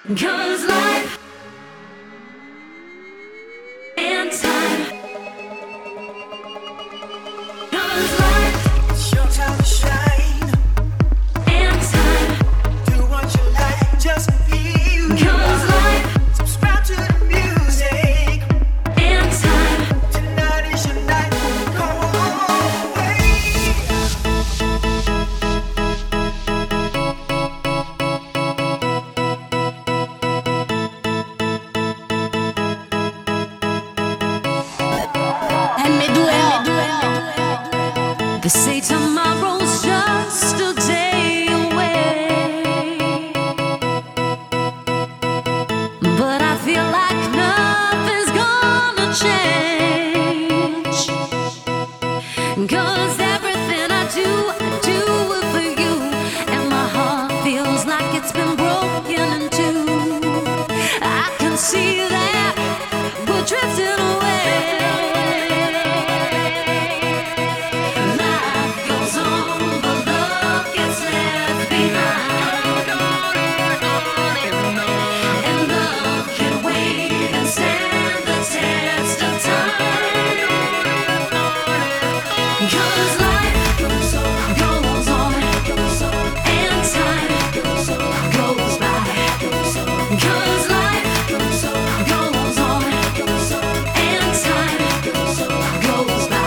'Cause life and time. 'Cause life It's your time to shine. and time. Do what you like, just be you. 'Cause life Subscribe to the music. and time. Tonight is your night. Go away. They say tomorrow's just a day away, but I feel like nothing's gonna change. 'Cause everything I do it for you, and my heart feels like it's been broken in two. I can see that we're drifting away. Life goes on, but love gets left behind. And love can wait and stand the test of time. 'Cause life goes on, and time goes by. 'Cause life goes on, and time goes by.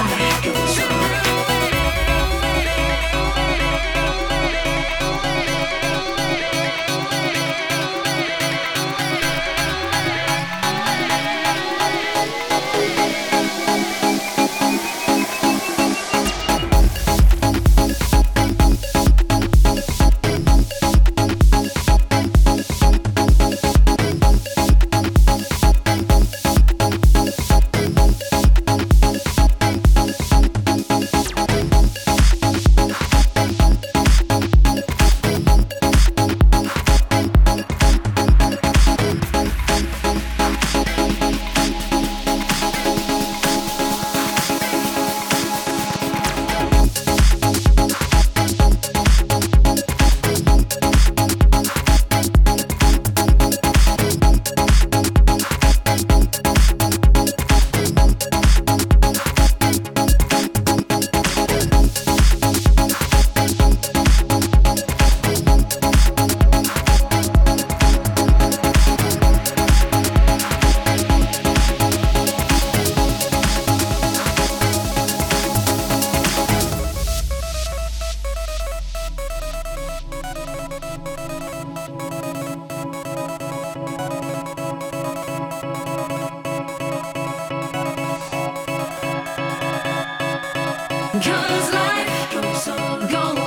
Cause life goes on,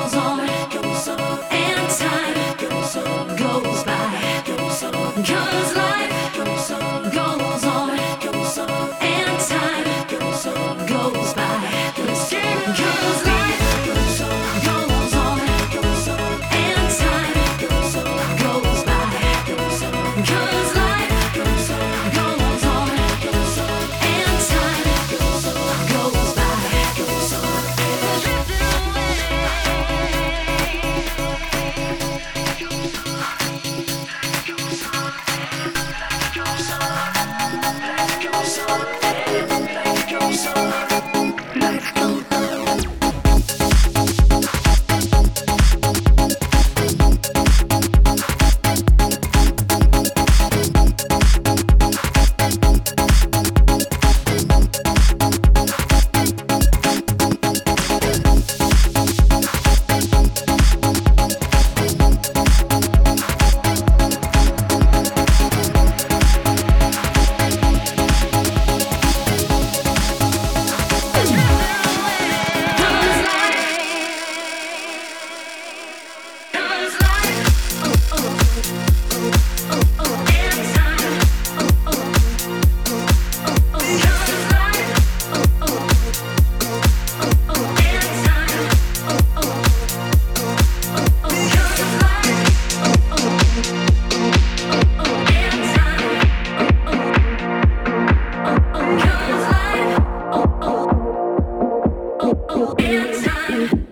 and time goes by. Cause life goes on, and time goes by. Cause life goes on, and time goes by. Cause life goes on, and time goes by. And time